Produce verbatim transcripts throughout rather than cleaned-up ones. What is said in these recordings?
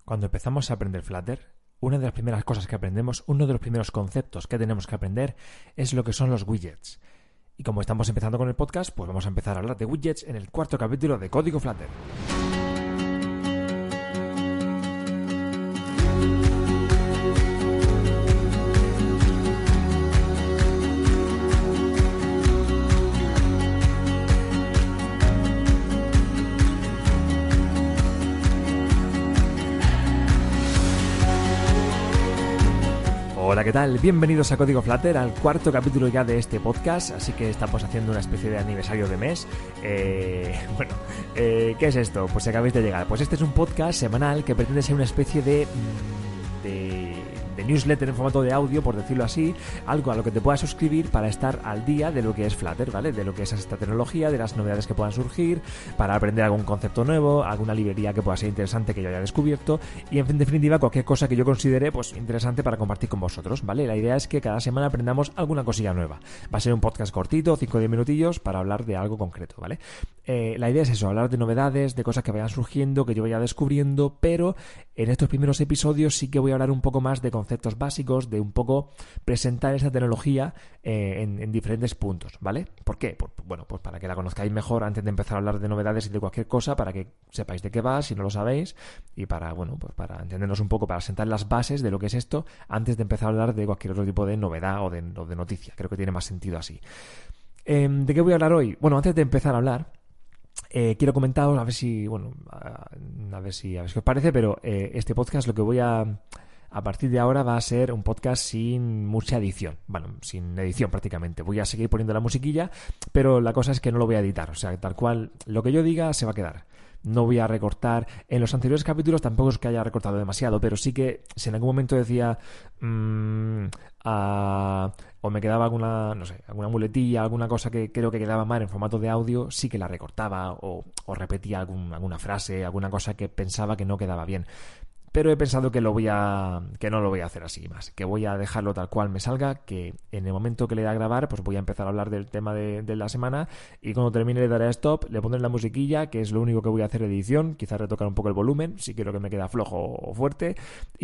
Cuando empezamos a aprender Flutter, una de las primeras cosas que aprendemos, uno de los primeros conceptos que tenemos que aprender es lo que son los widgets. Y como estamos empezando con el podcast, pues vamos a empezar a hablar de widgets en el cuarto capítulo de Código Flutter. Hola, ¿qué tal? Bienvenidos a Código Flutter, al cuarto capítulo ya de este podcast, así que estamos haciendo una especie de aniversario de mes. Eh, bueno, eh, ¿qué es esto? Pues si acabáis de llegar. Pues este es un podcast semanal que pretende ser una especie de... de de newsletter en formato de audio, por decirlo así, algo a lo que te puedas suscribir para estar al día de lo que es Flutter, ¿vale? De lo que es esta tecnología, de las novedades que puedan surgir, para aprender algún concepto nuevo, alguna librería que pueda ser interesante que yo haya descubierto y, en definitiva, cualquier cosa que yo considere pues interesante para compartir con vosotros, ¿vale? La idea es que cada semana aprendamos alguna cosilla nueva. Va a ser un podcast cortito, cinco o diez minutillos, para hablar de algo concreto, ¿vale? Eh, la idea es eso, hablar de novedades, de cosas que vayan surgiendo, que yo vaya descubriendo, pero en estos primeros episodios sí que voy a hablar un poco más de conceptos básicos, de un poco presentar esa tecnología eh, en, en diferentes puntos, ¿vale? ¿Por qué? Pues, bueno, pues para que la conozcáis mejor antes de empezar a hablar de novedades y de cualquier cosa, para que sepáis de qué va, si no lo sabéis, y para, bueno, pues para entendernos un poco, para sentar las bases de lo que es esto, antes de empezar a hablar de cualquier otro tipo de novedad o de, o de noticia. Creo que tiene más sentido así. Eh, ¿De qué voy a hablar hoy? Bueno, antes de empezar a hablar, Eh, quiero comentaros, a ver si, bueno, a, a ver si, a ver si os parece, pero eh, este podcast lo que voy a, a partir de ahora va a ser un podcast sin mucha edición, bueno, sin edición prácticamente. Voy a seguir poniendo la musiquilla, pero la cosa es que no lo voy a editar, o sea, tal cual, lo que yo diga se va a quedar. No voy a recortar. En los anteriores capítulos tampoco es que haya recortado demasiado, pero sí que si en algún momento decía mmm, uh, o me quedaba alguna, no sé, alguna muletilla, alguna cosa que creo que quedaba mal en formato de audio, sí que la recortaba o, o repetía algún, alguna frase, alguna cosa que pensaba que no quedaba bien. Pero he pensado que lo voy a que no lo voy a hacer así más, que voy a dejarlo tal cual me salga, que en el momento que le dé a grabar, pues voy a empezar a hablar del tema de, de la semana y cuando termine le daré a stop, le pondré la musiquilla, que es lo único que voy a hacer de edición, quizás retocar un poco el volumen, si quiero que me quede flojo o fuerte,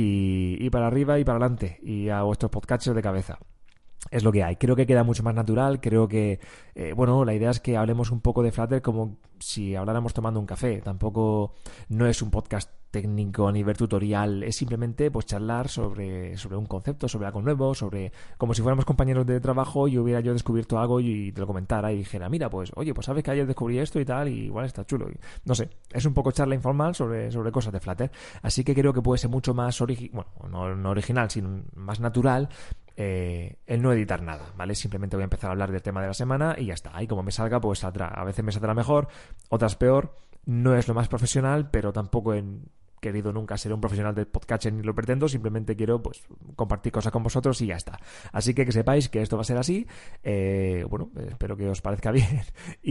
y, y para arriba y para adelante, y a vuestros podcasts de cabeza. Es lo que hay. Creo que queda mucho más natural. Creo que, eh, bueno, la idea es que hablemos un poco de Flutter como si habláramos tomando un café. Tampoco no es un podcast técnico a nivel tutorial. Es simplemente pues charlar sobre, sobre un concepto, sobre algo nuevo, sobre como si fuéramos compañeros de trabajo y hubiera yo descubierto algo y te lo comentara y dijera, mira, pues, oye, pues sabes que ayer descubrí esto y tal y igual está chulo. Y, no sé, es un poco charla informal sobre, sobre cosas de Flutter. Así que creo que puede ser mucho más original, bueno, no, no original, sino más natural. Eh, el no editar nada, ¿vale? Simplemente voy a empezar a hablar del tema de la semana y ya está. Ahí como me salga, pues saldrá. A veces me saldrá mejor, otras peor. No es lo más profesional, pero tampoco he querido nunca ser un profesional del podcasting ni lo pretendo. Simplemente quiero, pues, compartir cosas con vosotros y ya está. Así que que sepáis que esto va a ser así. Eh, bueno, espero que os parezca bien.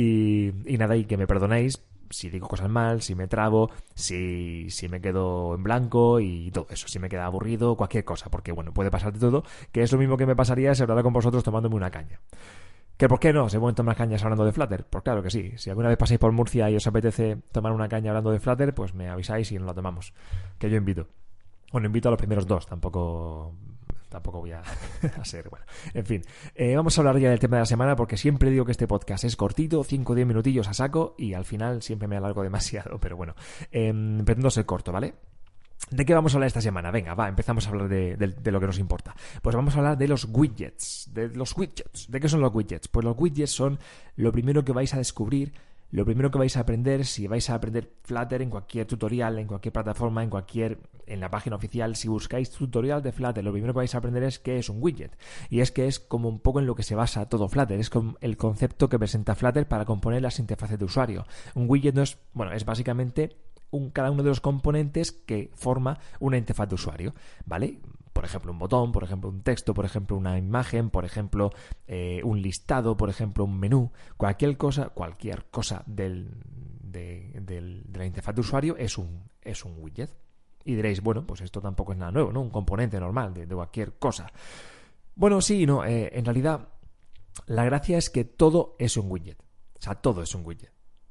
Y, y nada, y que me perdonéis si digo cosas mal, si me trabo, si, si me quedo en blanco y todo eso, si me queda aburrido, cualquier cosa, porque bueno, puede pasar de todo, que es lo mismo que me pasaría si hablara con vosotros tomándome una caña. ¿Que por qué no? ¿Se pueden tomar cañas hablando de Flutter? Pues claro que sí. Si alguna vez pasáis por Murcia y os apetece tomar una caña hablando de Flutter, pues me avisáis y nos la tomamos, que yo invito. Bueno, invito a los primeros dos, tampoco... Tampoco voy a, a ser, bueno, en fin, eh, vamos a hablar ya del tema de la semana porque siempre digo que este podcast es cortito, cinco o diez minutillos a saco y al final siempre me alargo demasiado, pero bueno, eh, pretendo ser corto, ¿vale? ¿De qué vamos a hablar esta semana? Venga, va, empezamos a hablar de, de, de lo que nos importa. Pues vamos a hablar de los widgets, de los widgets. ¿De qué son los widgets? Pues los widgets son lo primero que vais a descubrir, lo primero que vais a aprender si vais a aprender Flutter en cualquier tutorial, en cualquier plataforma, en cualquier, en la página oficial. Si buscáis tutorial de Flutter, lo primero que vais a aprender es qué es un widget. Y es que es como un poco en lo que se basa todo Flutter. Es como el concepto que presenta Flutter para componer las interfaces de usuario. Un widget no es, bueno, es básicamente un, cada uno de los componentes que forma una interfaz de usuario, ¿vale? Por ejemplo, un botón, por ejemplo, un texto, por ejemplo, una imagen, por ejemplo, eh, un listado, por ejemplo, un menú. Cualquier cosa, cualquier cosa del, de, del, de la interfaz de usuario es un, es un widget. Y diréis, bueno, pues esto tampoco es nada nuevo, ¿no? Un componente normal de, de cualquier cosa. Bueno, sí y no. Eh, en realidad, la gracia es que todo es un widget. O sea, todo es un widget.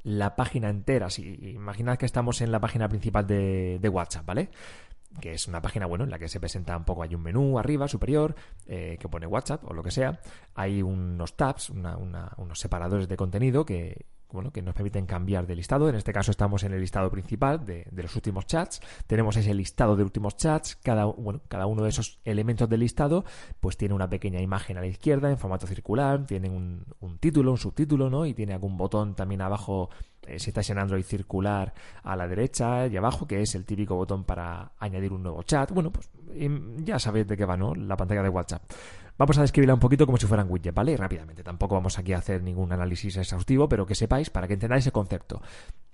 la página entera. Si imaginad que estamos en la página principal de, de WhatsApp, ¿vale? Que es una página, bueno, en la que se presenta un poco, hay un menú arriba, superior, eh, que pone WhatsApp o lo que sea. Hay unos tabs, una, una, unos separadores de contenido que, bueno, que nos permiten cambiar de listado. En este caso estamos en el listado principal de, de los últimos chats. Tenemos ese listado de últimos chats. Cada, bueno, cada uno de esos elementos del listado pues tiene una pequeña imagen a la izquierda en formato circular, tiene un, un título, un subtítulo, ¿no? Y tiene algún botón también abajo, eh, si estáis en Android, circular a la derecha y abajo, que es el típico botón para añadir un nuevo chat. Bueno, pues ya sabéis de qué va, ¿no? La pantalla de WhatsApp. Vamos a describirla un poquito como si fueran widget, ¿vale? Rápidamente. Tampoco vamos aquí a hacer ningún análisis exhaustivo, pero que sepáis, para que entendáis el concepto.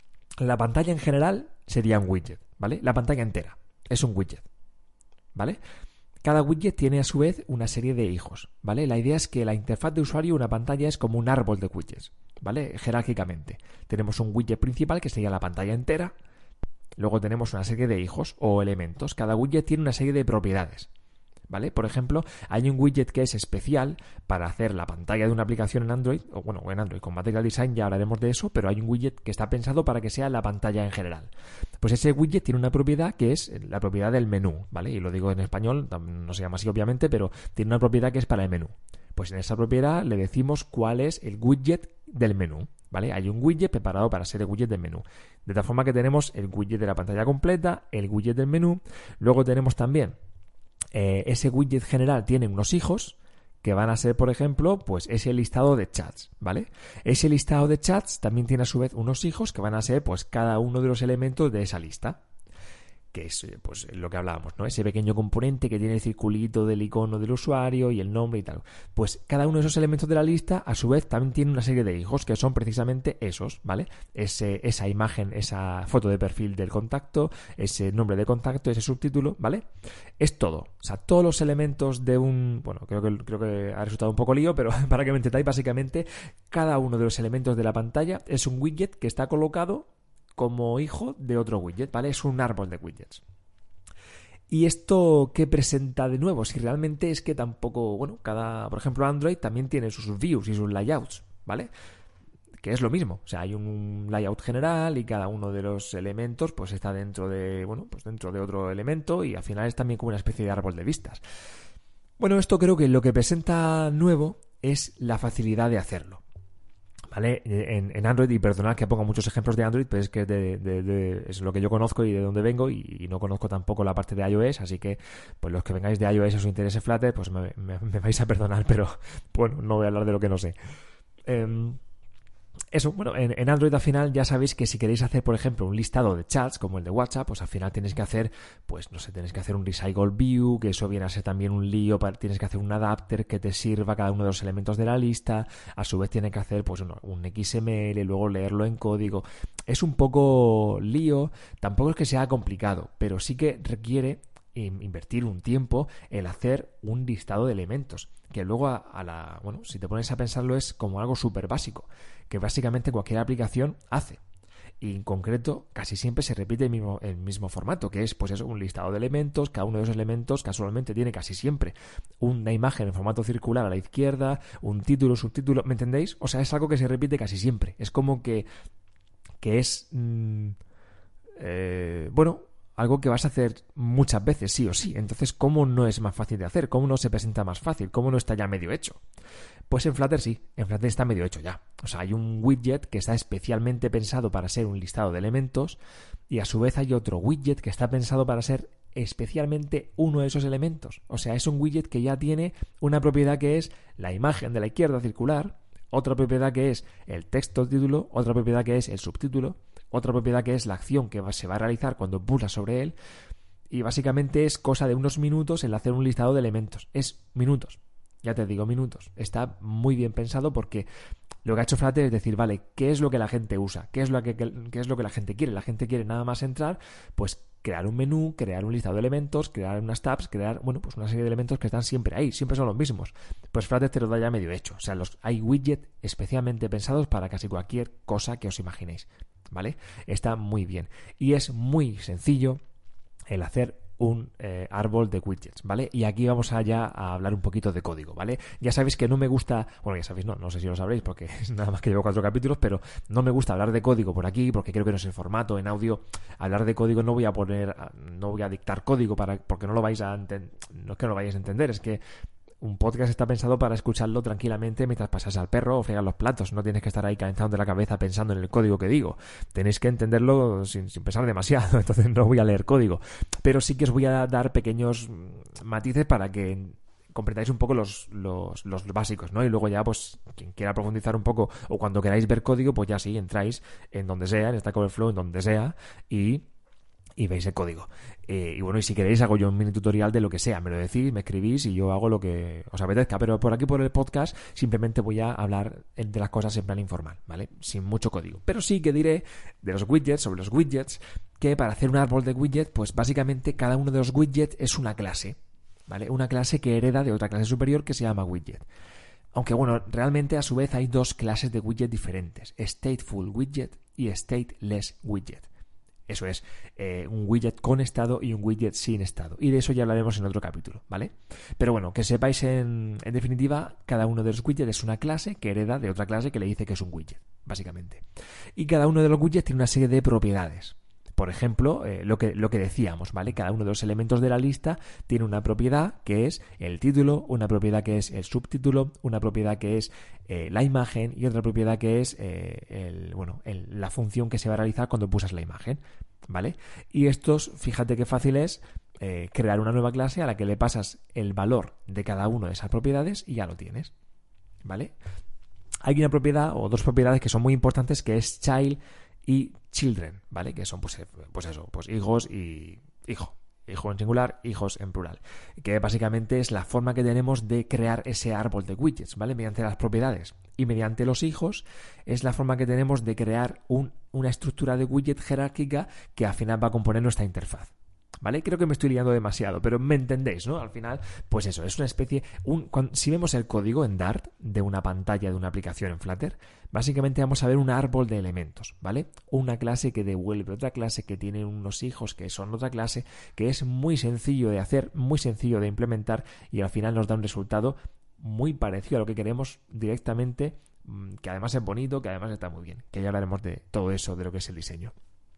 La pantalla en general sería un widget, ¿vale? La pantalla entera es un widget, ¿vale? Cada widget tiene a su vez una serie de hijos, ¿vale? La idea es que la interfaz de usuario, una pantalla, es como un árbol de widgets, ¿vale? Jerárquicamente. Tenemos un widget principal, que sería la pantalla entera. Luego tenemos una serie de hijos o elementos. Cada widget tiene una serie de propiedades, ¿vale? Por ejemplo, hay un widget que es especial para hacer la pantalla de una aplicación en Android, o bueno, en Android con Material Design ya hablaremos de eso, pero hay un widget que está pensado para que sea la pantalla en general. Pues ese widget tiene una propiedad que es la propiedad del menú, ¿vale? Y lo digo en español, no se llama así obviamente, pero tiene una propiedad que es para el menú. Pues en esa propiedad le decimos cuál es el widget del menú, ¿vale? Hay un widget preparado para ser el widget del menú. De tal forma que tenemos el widget de la pantalla completa, el widget del menú, luego tenemos también Eh, ese widget general tiene unos hijos que van a ser, por ejemplo, pues ese listado de chats, ¿vale? Ese listado de chats también tiene a su vez unos hijos que van a ser pues cada uno de los elementos de esa lista, que es pues lo que hablábamos, ¿no? Ese pequeño componente que tiene el circulito del icono del usuario y el nombre y tal. Pues cada uno de esos elementos de la lista, a su vez, también tiene una serie de hijos que son precisamente esos, ¿vale? Ese, esa imagen, esa foto de perfil del contacto, ese nombre de contacto, ese subtítulo, ¿vale? Es todo. O sea, todos los elementos de un... Bueno, creo que, creo que ha resultado un poco lío, pero para que me entendáis, básicamente, cada uno de los elementos de la pantalla es un widget que está colocado como hijo de otro widget, ¿vale? Es un árbol de widgets. ¿Y esto qué presenta de nuevo? Si realmente es que tampoco, bueno, cada, por ejemplo, Android también tiene sus views y sus layouts, ¿vale? Que es lo mismo, o sea, hay un layout general y cada uno de los elementos pues está dentro de, bueno, pues dentro de otro elemento y al final es también como una especie de árbol de vistas. Bueno, esto creo que lo que presenta nuevo es la facilidad de hacerlo, ¿vale? En, en Android, y perdonad que ponga muchos ejemplos de Android, pues es que de, de, de, es lo que yo conozco y de dónde vengo, y, y no conozco tampoco la parte de iOS, así que pues los que vengáis de iOS os interese Flutter, pues me, me, me vais a perdonar, pero bueno, no voy a hablar de lo que no sé. Eh, Eso, bueno, en, en Android al final ya sabéis que si queréis hacer, por ejemplo, un listado de chats como el de WhatsApp, pues al final tenéis que hacer, pues no sé, tenéis que hacer un recycle view, que eso viene a ser también un lío, para, tienes que hacer un adapter que te sirva cada uno de los elementos de la lista, a su vez tiene que hacer pues un, un X M L, luego leerlo en código. Es un poco lío, tampoco es que sea complicado, pero sí que requiere invertir un tiempo en hacer un listado de elementos, que luego a, a la, bueno, si te pones a pensarlo es como algo súper básico, que básicamente cualquier aplicación hace. Y en concreto casi siempre se repite el mismo, el mismo formato, que es pues eso, un listado de elementos. Cada uno de esos elementos casualmente tiene casi siempre una imagen en formato circular a la izquierda, un título, subtítulo, ¿me entendéis? O sea, es algo que se repite casi siempre. Es como que, que es mmm, eh, bueno, algo que vas a hacer muchas veces, sí o sí. Entonces, ¿cómo no es más fácil de hacer? ¿Cómo no se presenta más fácil? ¿Cómo no está ya medio hecho? Pues en Flutter sí, en Flutter está medio hecho ya. O sea, hay un widget que está especialmente pensado para ser un listado de elementos y a su vez hay otro widget que está pensado para ser especialmente uno de esos elementos. O sea, es un widget que ya tiene una propiedad que es la imagen de la izquierda circular, otra propiedad que es el texto título, otra propiedad que es el subtítulo, otra propiedad que es la acción que se va a realizar cuando pulsas sobre él, y básicamente es cosa de unos minutos el hacer un listado de elementos. Es minutos, ya te digo, minutos. Está muy bien pensado porque lo que ha hecho Flutter es decir, vale, ¿qué es lo que la gente usa? ¿Qué es lo que, qué es lo que la gente quiere? La gente quiere nada más entrar, pues crear un menú, crear un listado de elementos, crear unas tabs, crear, bueno, pues una serie de elementos que están siempre ahí, siempre son los mismos. Pues Flutter te lo da ya medio hecho. O sea, los, hay widgets especialmente pensados para casi cualquier cosa que os imaginéis, ¿vale? Está muy bien. Y es muy sencillo el hacer un eh, árbol de widgets, ¿vale? Y aquí vamos allá a hablar un poquito de código, ¿vale? Ya sabéis que no me gusta, bueno, ya sabéis, no, no sé si lo sabréis porque es nada más que llevo cuatro capítulos, pero no me gusta hablar de código por aquí porque creo que no es el formato, en audio, hablar de código no voy a poner, no voy a dictar código para porque no lo vais a entender, no es que no lo vayáis a entender, es que un podcast está pensado para escucharlo tranquilamente mientras pasas al perro o fregas los platos. No tienes que estar ahí calentando la cabeza pensando en el código que digo. Tenéis que entenderlo sin, sin pensar demasiado. Entonces no voy a leer código. Pero sí que os voy a dar pequeños matices para que comprendáis un poco los, los, los básicos, ¿no? Y luego ya, pues, quien quiera profundizar un poco o cuando queráis ver código, pues ya sí, entráis en donde sea, en Stack Overflow, en donde sea, y... y veis el código. Eh, y bueno, y si queréis hago yo un mini tutorial de lo que sea, me lo decís, me escribís y yo hago lo que os apetezca, pero por aquí por el podcast simplemente voy a hablar de las cosas en plan informal, ¿vale? Sin mucho código. Pero sí que diré de los widgets, sobre los widgets, que para hacer un árbol de widget, pues básicamente cada uno de los widgets es una clase, ¿vale? Una clase que hereda de otra clase superior que se llama widget. Aunque bueno, realmente a su vez hay dos clases de widget diferentes, stateful widget y stateless widget. Eso es, eh, un widget con estado y un widget sin estado. Y de eso ya hablaremos en otro capítulo, ¿vale? Pero bueno, que sepáis en, en definitiva, cada uno de los widgets es una clase que hereda de otra clase que le dice que es un widget, básicamente. Y cada uno de los widgets tiene una serie de propiedades. Por ejemplo, eh, lo que, lo que decíamos, ¿vale? Cada uno de los elementos de la lista tiene una propiedad que es el título, una propiedad que es el subtítulo, una propiedad que es eh, la imagen y otra propiedad que es eh, el, bueno, el, la función que se va a realizar cuando pulsas la imagen, ¿vale? Y estos, fíjate qué fácil es eh, crear una nueva clase a la que le pasas el valor de cada una de esas propiedades y ya lo tienes, ¿vale? Hay una propiedad o dos propiedades que son muy importantes que es child y children, ¿vale? Que son pues, pues eso, pues hijos y hijo. Hijo en singular, hijos en plural. Que básicamente es la forma que tenemos de crear ese árbol de widgets, ¿vale? Mediante las propiedades. Y mediante los hijos es la forma que tenemos de crear un, una estructura de widget jerárquica que al final va a componer nuestra interfaz. ¿Vale? Creo que me estoy liando demasiado, pero me entendéis, ¿no? Al final, pues eso, es una especie... Un, cuando, si vemos el código en Dart de una pantalla de una aplicación en Flutter, básicamente vamos a ver un árbol de elementos, ¿vale? Una clase que devuelve otra clase, que tiene unos hijos que son otra clase, que es muy sencillo de hacer, muy sencillo de implementar y al final nos da un resultado muy parecido a lo que queremos directamente, que además es bonito, que además está muy bien, que ya hablaremos de todo eso, de lo que es el diseño.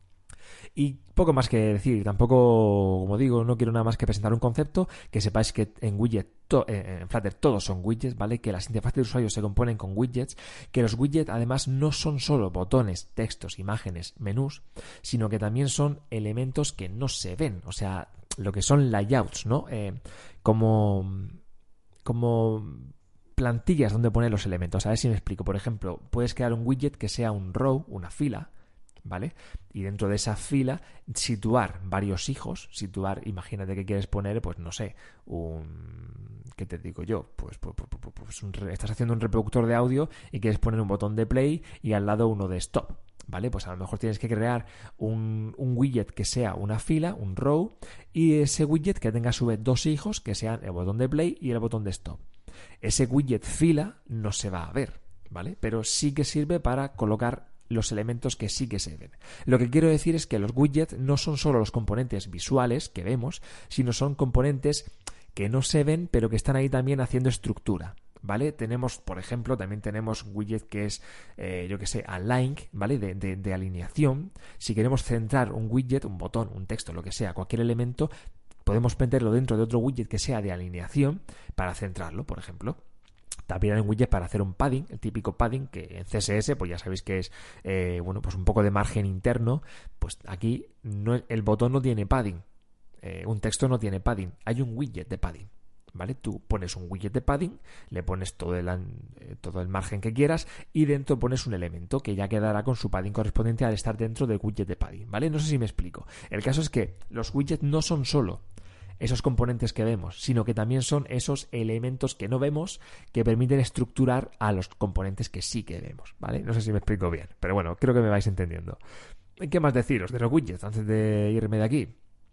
Y poco más que decir, tampoco, como digo, no quiero nada más que presentar un concepto, que sepáis que en widget, to, eh, en Flutter todos son widgets, ¿vale? Que las interfaces de usuario se componen con widgets, que los widgets además no son solo botones, textos, imágenes, menús, sino que también son elementos que no se ven, o sea, lo que son layouts, ¿no? Eh, como, como plantillas donde poner los elementos. A ver si me explico. Por ejemplo, puedes crear un widget que sea un row, una fila, ¿vale? Y dentro de esa fila situar varios hijos, situar, imagínate que quieres poner, pues no sé, un... ¿qué te digo yo? Pues, pues, pues, pues un, estás haciendo un reproductor de audio y quieres poner un botón de play y al lado uno de stop, ¿vale? Pues a lo mejor tienes que crear un, un widget que sea una fila, un row, y ese widget que tenga a su vez dos hijos que sean el botón de play y el botón de stop. Ese widget fila no se va a ver, ¿vale? Pero sí que sirve para colocar los elementos que sí que se ven. Lo que quiero decir es que los widgets no son solo los componentes visuales que vemos, sino son componentes que no se ven, pero que están ahí también haciendo estructura, ¿vale? Tenemos, por ejemplo, también tenemos un widget que es, eh, yo que sé, align, ¿vale? De, de, de alineación. Si queremos centrar un widget, un botón, un texto, lo que sea, cualquier elemento, podemos meterlo dentro de otro widget que sea de alineación para centrarlo, por ejemplo. También hay un widget para hacer un padding, el típico padding que en C S S, pues ya sabéis que es eh, bueno, pues un poco de margen interno. Pues aquí no, el botón no tiene padding, eh, un texto no tiene padding, hay un widget de padding, ¿vale? Tú pones un widget de padding, le pones todo el, eh, todo el margen que quieras y dentro pones un elemento que ya quedará con su padding correspondiente al estar dentro del widget de padding, ¿vale? No sé si me explico. El caso es que los widgets no son solo esos componentes que vemos, sino que también son esos elementos que no vemos que permiten estructurar a los componentes que sí que vemos, ¿vale? No sé si me explico bien, pero bueno, creo que me vais entendiendo. ¿Qué más deciros de los widgets antes de irme de aquí?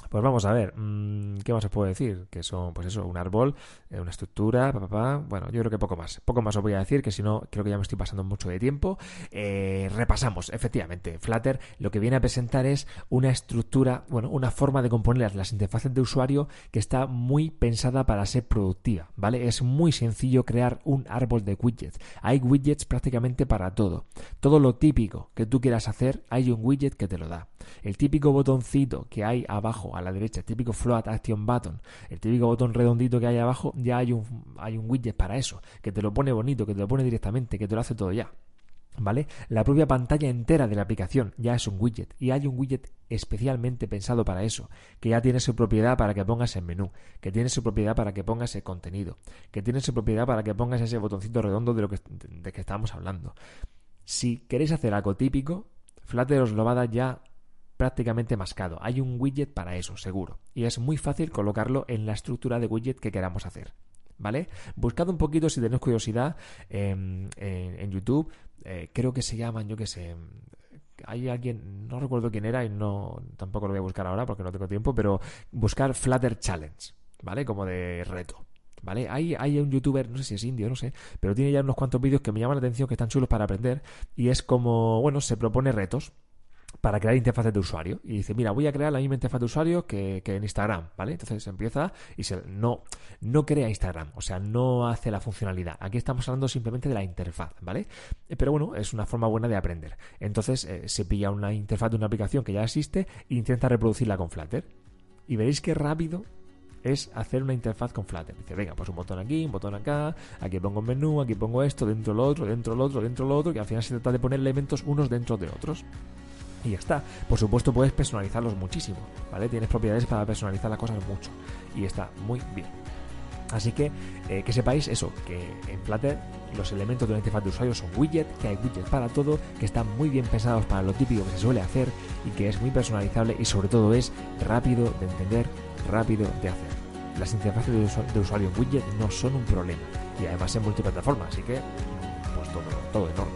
Pues vamos a ver, mmm, ¿qué más os puedo decir? Que son, pues eso, un árbol, eh, una estructura, pa, pa, pa. Bueno, yo creo que poco más. Poco más os voy a decir, que si no, creo que ya me estoy pasando mucho de tiempo. Eh, repasamos, efectivamente, Flutter lo que viene a presentar es una estructura, bueno, una forma de componer las interfaces de usuario que está muy pensada para ser productiva, ¿vale? Es muy sencillo crear un árbol de widgets. Hay widgets prácticamente para todo. Todo lo típico que tú quieras hacer, hay un widget que te lo da. El típico botoncito que hay abajo a la derecha, el típico float action button, el típico botón redondito que hay abajo, ya hay un, hay un widget para eso, que te lo pone bonito, que te lo pone directamente, que te lo hace todo ya, ¿vale? La propia pantalla entera de la aplicación ya es un widget, y hay un widget especialmente pensado para eso, que ya tiene su propiedad para que pongas el menú, que tiene su propiedad para que pongas el contenido, que tiene su propiedad para que pongas ese botoncito redondo de lo que, de que estábamos hablando. Si queréis hacer algo típico, Flutter os lo va a dar ya prácticamente mascado. Hay un widget para eso, seguro. Y es muy fácil colocarlo en la estructura de widget que queramos hacer, ¿vale? Buscad un poquito si tenéis curiosidad en, en, en YouTube. Eh, creo que se llaman, yo qué sé... Hay alguien, no recuerdo quién era y no tampoco lo voy a buscar ahora porque no tengo tiempo, pero buscar Flutter Challenge, ¿vale? Como de reto. ¿Vale? Hay, hay un youtuber, no sé si es indio, no sé, pero tiene ya unos cuantos vídeos que me llaman la atención, que están chulos para aprender, y es como, bueno, se propone retos para crear interfaces de usuario. Y dice, mira, voy a crear la misma interfaz de usuario que, que en Instagram, ¿vale? Entonces empieza y se, no, no crea Instagram, o sea, no hace la funcionalidad. Aquí estamos hablando simplemente de la interfaz, ¿vale? Pero bueno, es una forma buena de aprender. Entonces eh, se pilla una interfaz de una aplicación que ya existe e intenta reproducirla con Flutter. Y veréis qué rápido es hacer una interfaz con Flutter. Dice, venga, pues un botón aquí, un botón acá, aquí pongo un menú, aquí pongo esto, dentro lo otro, dentro lo otro, dentro lo otro, que al final se trata de poner elementos unos dentro de otros. Y ya está. Por supuesto puedes personalizarlos muchísimo, ¿vale? Tienes propiedades para personalizar las cosas mucho. Y está muy bien. Así que, eh, que sepáis eso, que en Flutter los elementos de una interfaz de usuario son widgets, que hay widgets para todo, que están muy bien pensados para lo típico que se suele hacer y que es muy personalizable y sobre todo es rápido de entender, rápido de hacer. Las interfaces de, usu- de usuario en widget no son un problema y además es multiplataforma, así que pues todo, todo enorme.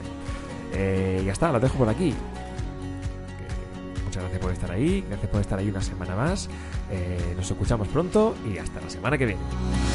Eh, ya está, lo dejo por aquí. Muchas gracias por estar ahí, gracias por estar ahí una semana más. Eh, nos escuchamos pronto y hasta la semana que viene.